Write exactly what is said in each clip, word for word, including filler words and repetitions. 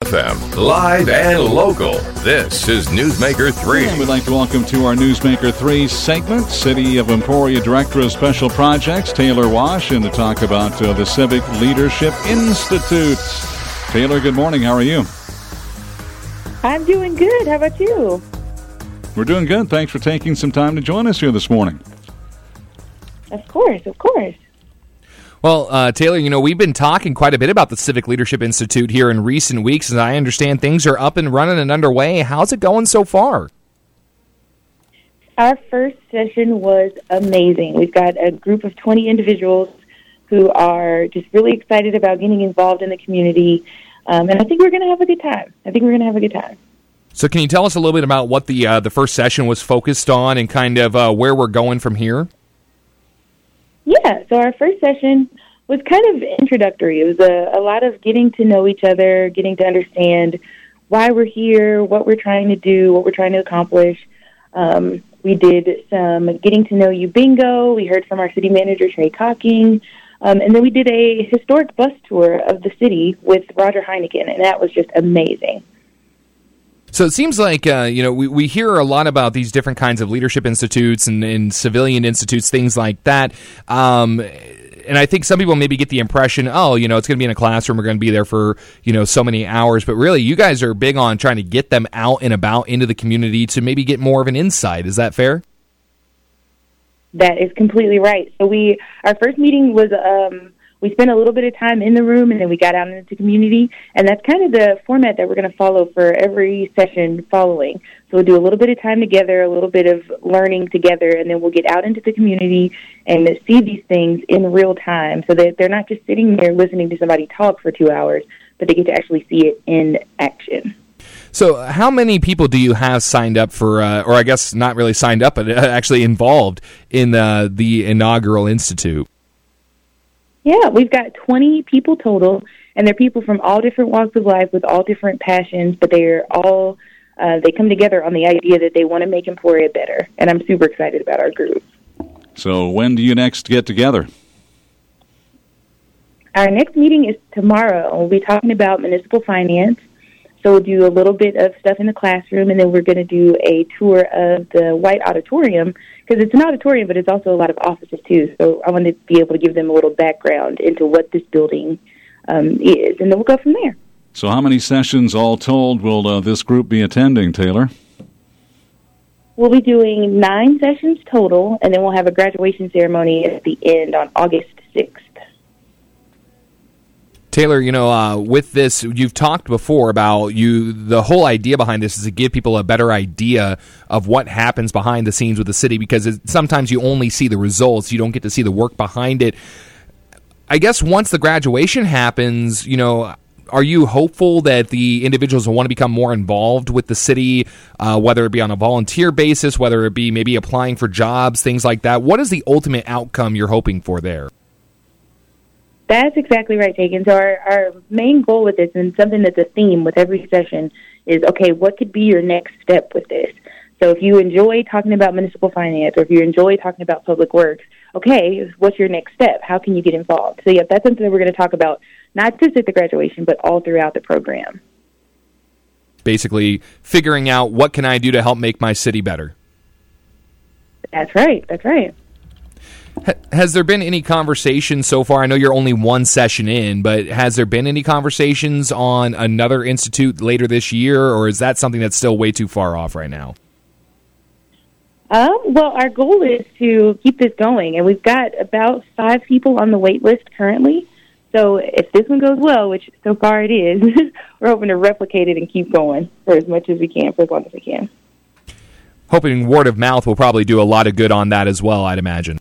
F M, live and local. This is Newsmaker three. And we'd like to welcome to our Newsmaker three segment, City of Emporia Director of Special Projects, Taylor Wash, and to talk about uh, the Civic Leadership Institute. Taylor, good morning. How are you? I'm doing good. How about you? We're doing good. Thanks for taking some time to join us here this morning. Of course, of course. Well, uh, Taylor, you know, we've been talking quite a bit about the Civic Leadership Institute here in recent weeks, and I understand things are up and running and underway. How's it going so far? Our first session was amazing. We've got a group of twenty individuals who are just really excited about getting involved in the community, um, and I think we're going to have a good time. I think we're going to have a good time. So can you tell us a little bit about what the uh, the first session was focused on and kind of uh, where we're going from here? Yeah, so our first session was kind of introductory. It was a, a lot of getting to know each other, getting to understand why we're here, what we're trying to do, what we're trying to accomplish. Um, we did some getting to know you bingo. We heard from our city manager, Trey Cocking. Um, and then we did a historic bus tour of the city with Roger Heineken, and that was just amazing. So it seems like, uh, you know, we, we hear a lot about these different kinds of leadership institutes and, and civilian institutes, things like that. Um, and I think some people maybe get the impression, oh, you know, it's going to be in a classroom, we're going to be there for, you know, so many hours. But really, you guys are big on trying to get them out and about into the community to maybe get more of an insight. Is that fair? That is completely right. So we, our first meeting was, um, we spent a little bit of time in the room, and then we got out into the community, and that's kind of the format that we're going to follow for every session following. So we'll do a little bit of time together, a little bit of learning together, and then we'll get out into the community and see these things in real time so that they're not just sitting there listening to somebody talk for two hours, but they get to actually see it in action. So how many people do you have signed up for, uh, or I guess not really signed up, but actually involved in uh, the inaugural institute? Yeah, we've got twenty people total, and they're people from all different walks of life with all different passions, but they're all, uh, they come together on the idea that they want to make Emporia better, and I'm super excited about our group. So when do you next get together? Our next meeting is tomorrow. We'll be talking about municipal finance, so we'll do a little bit of stuff in the classroom, and then we're going to do a tour of the White Auditorium, because it's an auditorium, but it's also a lot of offices, too. So I wanted to be able to give them a little background into what this building um, is, and then we'll go from there. So how many sessions all told will uh, this group be attending, Taylor? We'll be doing nine sessions total, and then we'll have a graduation ceremony at the end on August sixth. Taylor, you know, uh, with this, you've talked before about you. The whole idea behind this is to give people a better idea of what happens behind the scenes with the city, because it, sometimes you only see the results. You don't get to see the work behind it. I guess once the graduation happens, you know, are you hopeful that the individuals will want to become more involved with the city, uh, whether it be on a volunteer basis, whether it be maybe applying for jobs, things like that? What is the ultimate outcome you're hoping for there? That's exactly right, Tegan. So our, our main goal with this, and something that's a theme with every session, is, okay, what could be your next step with this? So if you enjoy talking about municipal finance, or if you enjoy talking about public works, okay, what's your next step? How can you get involved? So, yeah, that's something that we're going to talk about, not just at the graduation, but all throughout the program. Basically, figuring out what can I do to help make my city better. That's right. That's right. Has there been any conversation so far? I know you're only one session in, but has there been any conversations on another institute later this year, or is that something that's still way too far off right now? Um, well, our goal is to keep this going, and we've got about five people on the wait list currently. So if this one goes well, which so far it is, we're hoping to replicate it and keep going for as much as we can, for as long as we can. Hoping word of mouth will probably do a lot of good on that as well, I'd imagine.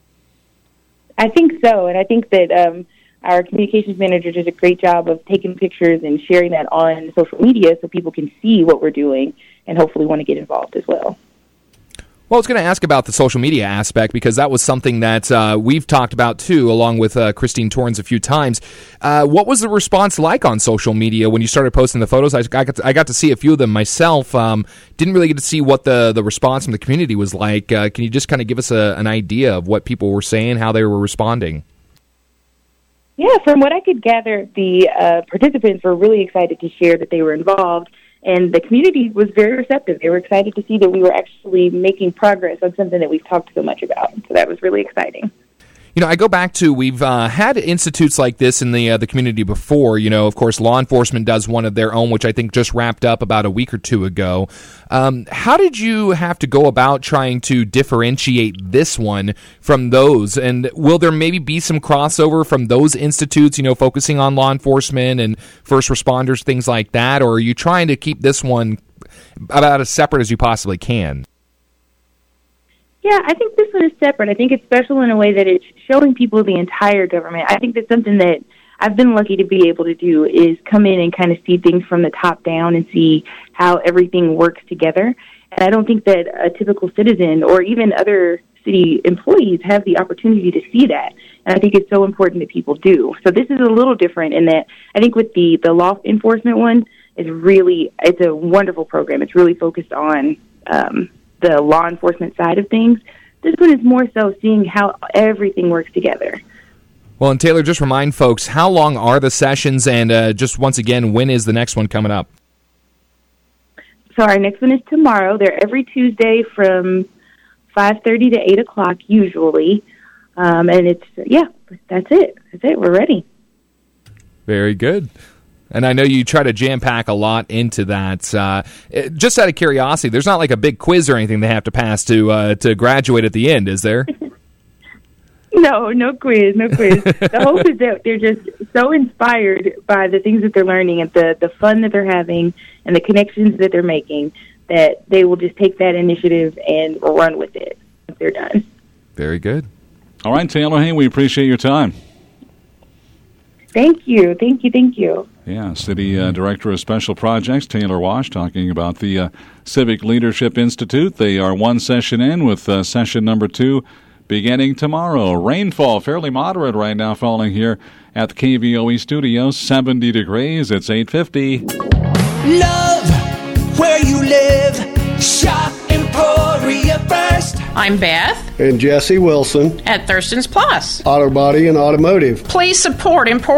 I think so, and I think that um, our communications manager does a great job of taking pictures and sharing that on social media so people can see what we're doing and hopefully want to get involved as well. Well, I was going to ask about the social media aspect, because that was something that uh, we've talked about, too, along with uh, Christine Torrens a few times. Uh, what was the response like on social media when you started posting the photos? I, I, got, to, I got to see a few of them myself. Um, didn't really get to see what the, the response from the community was like. Uh, can you just kind of give us a, an idea of what people were saying, how they were responding? Yeah, from what I could gather, the uh, participants were really excited to share that they were involved, and the community was very receptive. They were excited to see that we were actually making progress on something that we've talked so much about. So that was really exciting. You know, I go back to, we've uh, had institutes like this in the uh, the community before. You know, of course, law enforcement does one of their own, which I think just wrapped up about a week or two ago. Um, how did you have to go about trying to differentiate this one from those? And will there maybe be some crossover from those institutes, you know, focusing on law enforcement and first responders, things like that? Or are you trying to keep this one about as separate as you possibly can? Yeah, I think this one is separate. I think it's special in a way that it's showing people the entire government. I think that's something that I've been lucky to be able to do, is come in and kind of see things from the top down and see how everything works together. And I don't think that a typical citizen or even other city employees have the opportunity to see that. And I think it's so important that people do. So this is a little different in that I think with the, the law enforcement one, is really, it's a wonderful program. It's really focused on um the law enforcement side of things. This one is more so seeing how everything works together. Well, and Taylor, just remind folks, how long are the sessions, and uh, just once again, when is the next one coming up? So our next one is tomorrow. They're every Tuesday from five thirty to eight o'clock usually. Um, and it's, yeah, that's it. That's it. We're ready. Very good. And I know you try to jam-pack a lot into that. Uh, just out of curiosity, there's not like a big quiz or anything they have to pass to uh, to graduate at the end, is there? No, no quiz, no quiz. The hope is that they're just so inspired by the things that they're learning and the, the fun that they're having and the connections that they're making that they will just take that initiative and run with it if they're done. Very good. All right, Taylor, hey, we appreciate your time. Thank you, thank you, thank you. Yeah, City uh, Director of Special Projects, Taylor Wash, talking about the uh, Civic Leadership Institute. They are one session in with uh, session number two beginning tomorrow. Rainfall fairly moderate right now falling here at the K V O E studios, seventy degrees. It's eight fifty. Love where you live. Shop Emporia First. I'm Beth. And Jesse Wilson At Thurston's Plus. Auto Body and Automotive. Please support Emporia.